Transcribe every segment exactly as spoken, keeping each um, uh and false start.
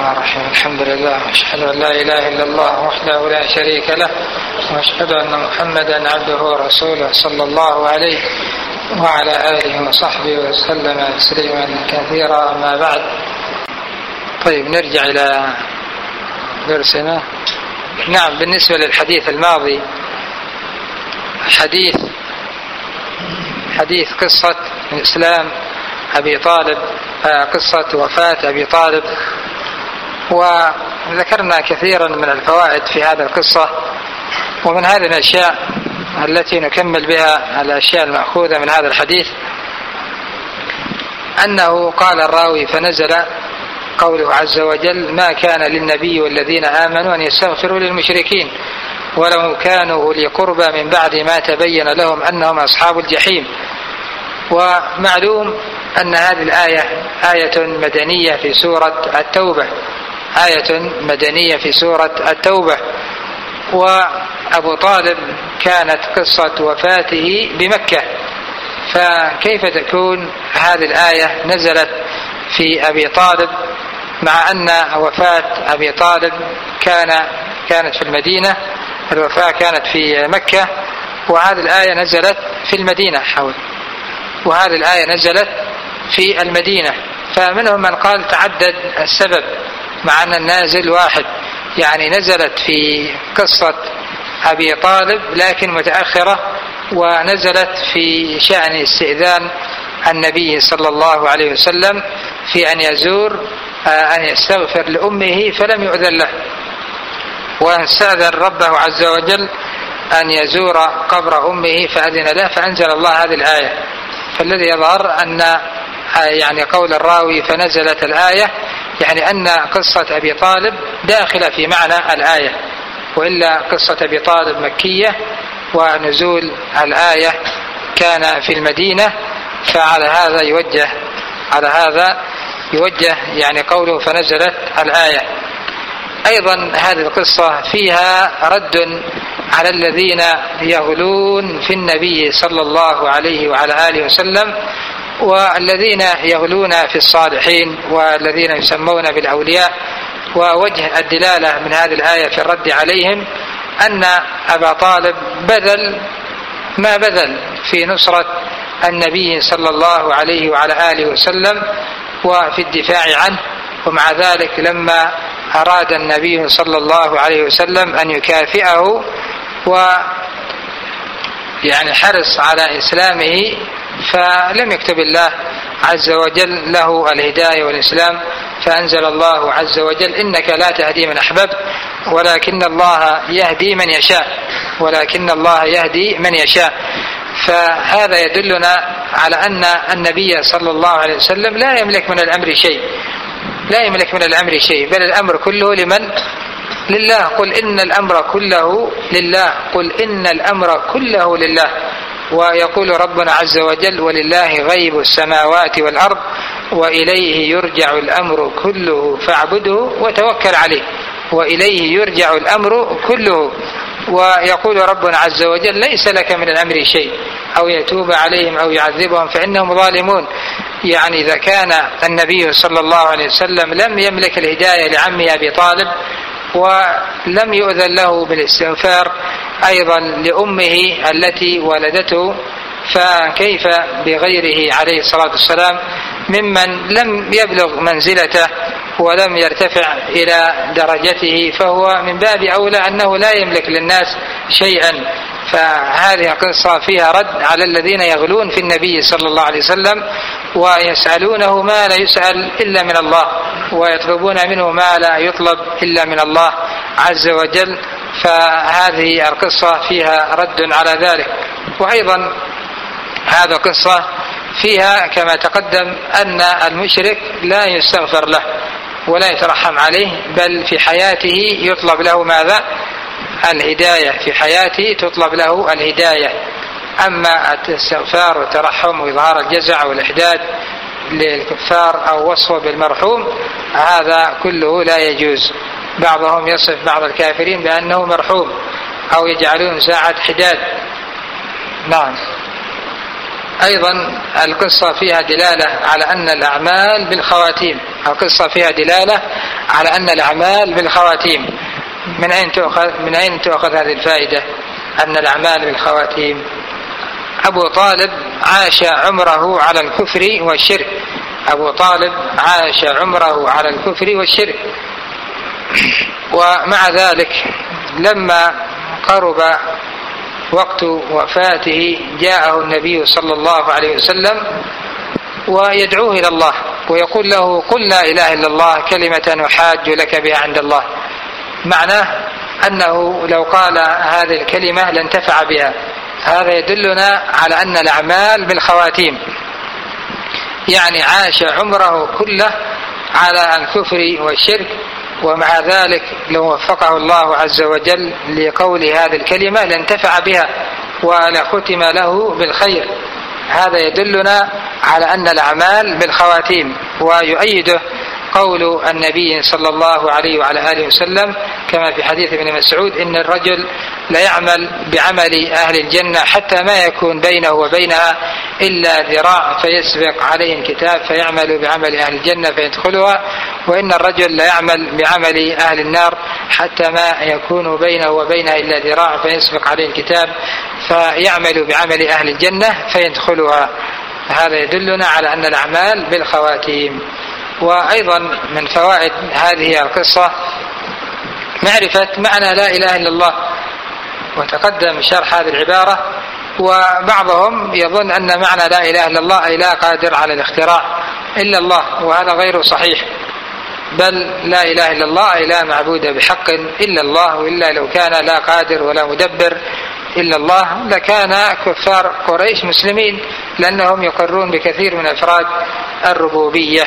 الرحمن الرحيم. الحمد لله واشهد ان لا اله الا الله وحده لا شريك له واشهد ان محمدا عبده ورسوله صلى الله عليه وعلى اله وصحبه وسلم تسليما كثيرا. اما بعد، طيب نرجع الى درسنا. نعم، بالنسبه للحديث الماضي، حديث حديث قصه الاسلام ابي طالب، قصه وفاه ابي طالب، وذكرنا كثيرا من الفوائد في هذه القصة. ومن هذه الأشياء التي نكمل بها الأشياء المأخوذة من هذا الحديث أنه قال الراوي: فنزل قوله عز وجل: ما كان للنبي والذين آمنوا أن يستغفروا للمشركين ولو كانوا أولي قربى من بعد ما تبين لهم أنهم أصحاب الجحيم. ومعلوم أن هذه الآية آية مدنية في سورة التوبة، آية مدنية في سورة التوبة. وأبو طالب كانت قصة وفاته بمكة، فكيف تكون هذه الآية نزلت في أبي طالب مع أن وفاة أبي طالب كان كانت في المدينة، الوفاة كانت في مكة، وهذه الآية نزلت في المدينة حول وهذه الآية نزلت في المدينة. فمنهم من قال تعدد السبب مع أن النازل واحد، يعني نزلت في قصة أبي طالب لكن متأخرة، ونزلت في شأن استئذان النبي صلى الله عليه وسلم في أن يزور أن يستغفر لأمه فلم يؤذن له، واستأذن ربه عز وجل أن يزور قبر أمه فأذن له، فأنزل الله هذه الآية. فالذي يظهر أن يعني قول الراوي فنزلت الآية يعني أن قصة أبي طالب داخلة في معنى الآية، وإلا قصة أبي طالب مكية ونزول الآية كان في المدينة. فعلى هذا يوجه على هذا يوجه يعني قوله فنزلت الآية. أيضا هذه القصة فيها رد على الذين يغلون في النبي صلى الله عليه وعلى آله وسلم، والذين يغلون في الصالحين والذين يسمون بالأولياء. ووجه الدلالة من هذه الآية في الرد عليهم أن أبا طالب بذل ما بذل في نصرة النبي صلى الله عليه وعلى آله وسلم وفي الدفاع عنه، ومع ذلك لما أراد النبي صلى الله عليه وسلم أن يكافئه و يعني حرص على إسلامه، فلم يكتب الله عز وجل له الهداية والإسلام، فأنزل الله عز وجل: إنك لا تهدي من أحببت ولكن الله يهدي من يشاء ولكن الله يهدي من يشاء. فهذا يدلنا على أن النبي صلى الله عليه وسلم لا يملك من الأمر شيء لا يملك من الأمر شيء بل الأمر كله لمن؟ لله. قل إن الأمر كله لله قل إن الأمر كله لله. ويقول ربنا عز وجل: ولله غيب السماوات والأرض وإليه يرجع الأمر كله فاعبده وتوكل عليه وإليه يرجع الأمر كله. ويقول ربنا عز وجل: ليس لك من الأمر شيء أو يتوب عليهم أو يعذبهم فإنهم ظالمون. يعني إذا كان النبي صلى الله عليه وسلم لم يملك الهداية لعمه أبي طالب ولم يؤذن له بالاستغفار أيضا لأمه التي ولدته، فكيف بغيره عليه الصلاة والسلام ممن لم يبلغ منزلته ولم يرتفع إلى درجته، فهو من باب أولى أنه لا يملك للناس شيئا. فهذه قصة فيها رد على الذين يغلون في النبي صلى الله عليه وسلم ويسألونه ما لا يسأل إلا من الله ويطلبون منه ما لا يطلب إلا من الله عز وجل. فهذه القصة فيها رد على ذلك. وأيضا هذه القصة فيها كما تقدم أن المشرك لا يستغفر له ولا يترحم عليه، بل في حياته يطلب له ماذا؟ الهداية. في حياته تطلب له الهداية. أما الاستغفار والترحم وإظهار الجزع والإحداد للكفار أو وصفه بالمرحوم هذا كله لا يجوز. بعضهم يصف بعض الكافرين بأنه مرحوم أو يجعلون ساعة حداد. نعم. أيضا القصة فيها دلالة على أن الأعمال بالخواتيم، القصة فيها دلالة على أن الأعمال بالخواتيم. من أين تؤخذ من أين تؤخذ هذه الفائدة أن الأعمال بالخواتيم؟ أبو طالب عاش عمره على الكفر والشرك، أبو طالب عاش عمره على الكفر والشرك، ومع ذلك لما قرب وقت وفاته جاءه النبي صلى الله عليه وسلم ويدعوه إلى الله ويقول له قل لا إله إلا الله كلمة أحاج لك بها عند الله، معناه أنه لو قال هذه الكلمة لانتفع بها. هذا يدلنا على أن الأعمال بالخواتيم، يعني عاش عمره كله على الكفر والشرك، ومع ذلك لو وفقه الله عز وجل لقول هذه الكلمة لانتفع بها ولختم له بالخير. هذا يدلنا على أن الأعمال بالخواتيم، ويؤيده قول النبي صلى الله عليه وعلى آله وسلم كما في حديث ابن مسعود إن الرجل لا يعمل بعمل أهل الجنة حتى ما يكون بينه وبينها إلا ذراع فيسبق عليه الكتاب فيعمل بعمل أهل الجنة فيدخلها، وإن الرجل لا يعمل بعمل أهل النار حتى ما يكون بينه وبينها إلا ذراع فيسبق عليه الكتاب فيعمل بعمل أهل الجنة فيدخلها. هذا يدلنا على أن الأعمال بالخواتيم. وأيضا من فوائد هذه القصة معرفة معنى لا إله إلا الله، وتقدم شرح هذه العبارة، وبعضهم يظن أن معنى لا إله إلا الله أي لا قادر على الاختراع إلا الله، وهذا غير صحيح، بل لا إله إلا الله أي لا معبود بحق إلا الله، وإلا لو كان لا قادر ولا مدبر إلا الله لكان كفار قريش مسلمين، لأنهم يقرون بكثير من أفراد الربوبية.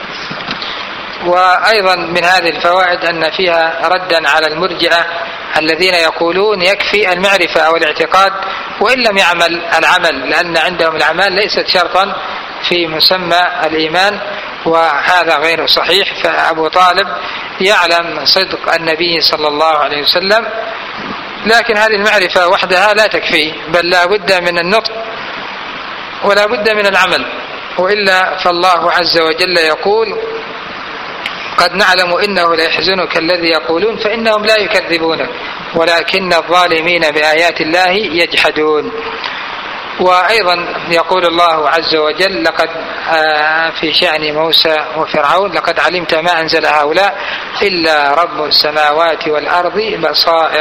وأيضا من هذه الفوائد أن فيها ردا على المرجئة الذين يقولون يكفي المعرفة أو الاعتقاد وإن لم يعمل العمل، لأن عندهم الأعمال ليست شرطا في مسمى الإيمان، وهذا غير صحيح. فأبو طالب يعلم صدق النبي صلى الله عليه وسلم، لكن هذه المعرفة وحدها لا تكفي، بل لا بد من النطق ولا بد من العمل، وإلا فالله عز وجل يقول قد نعلم إنه لا يحزنك الذي يقولون فإنهم لا يكذبونك ولكن الظالمين بآيات الله يجحدون. وأيضا يقول الله عز وجل لقد في شأن موسى وفرعون لقد علمت ما أنزل هؤلاء إلا رب السماوات والأرض بصائر.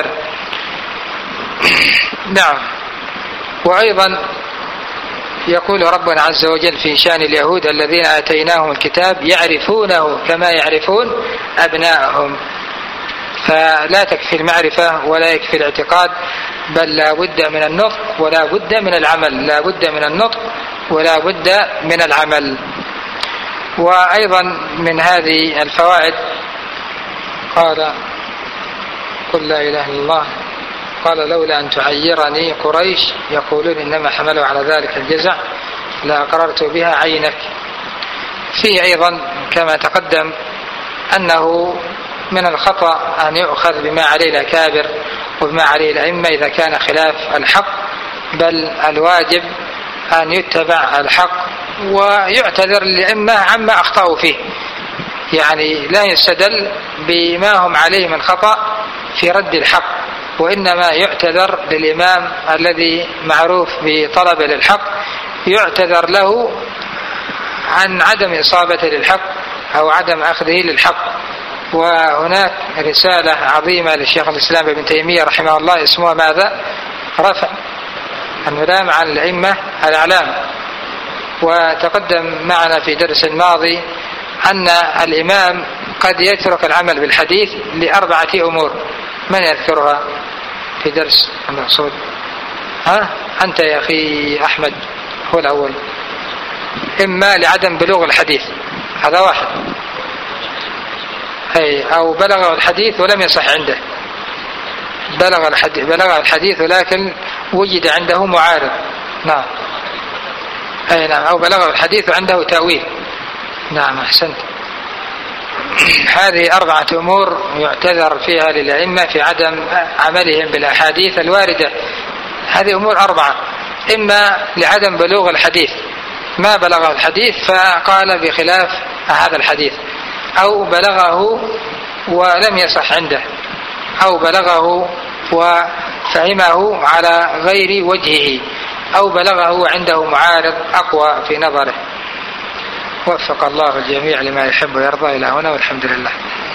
نعم. وأيضا يقول ربنا عز وجل في شأن اليهود الذين آتيناهم الكتاب يعرفونه كما يعرفون أبناءهم. فلا تكفي المعرفة ولا يكفي الاعتقاد، بل لا بد من النطق ولا بد من العمل، لا بد من النطق ولا بد من العمل. وأيضا من هذه الفوائد قال قل لا إله إلا الله قال لولا أن تعيرني قريش يقولون إنما حملوا على ذلك الجزع لأقررت بها عينك. فيه أيضا كما تقدم أنه من الخطأ أن يؤخذ بما عليه الأكابر وبما عليه الأئمة إذا كان خلاف الحق، بل الواجب أن يتبع الحق ويعتذر للأئمة عما أخطأوا فيه، يعني لا يستدل بما هم عليه من خطأ في رد الحق، وإنما يعتذر للإمام الذي معروف بطلب للحق، يعتذر له عن عدم إصابته للحق أو عدم أخذه للحق. وهناك رسالة عظيمة للشيخ الإسلام ابن تيمية رحمه الله اسمها ماذا؟ رفع الملام عن الأئمة الأعلام. وتقدم معنا في درس الماضي أن الإمام قد يترك العمل بالحديث لأربعة أمور. من يذكرها في درس المقصود؟ ها أنت يا أخي أحمد هو الأول. إما لعدم بلوغ الحديث، هذا واحد، أي أو بلغ الحديث ولم يصح عنده، بلغ الحديث بلغ الحديث ولكن وجد عنده معارض، نعم، أي نعم، أو بلغ الحديث وعنده تأويل، نعم أحسنت. هذه أربعة أمور يعتذر فيها للأئمة في عدم عملهم بالأحاديث الواردة. هذه أمور أربعة، إما لعدم بلوغ الحديث، ما بلغه الحديث فقال بخلاف هذا الحديث، أو بلغه ولم يصح عنده، أو بلغه وفهمه على غير وجهه، أو بلغه عنده معارض أقوى في نظره. وفق الله الجميع لما يحب ويرضى. إلى هنا والحمد لله.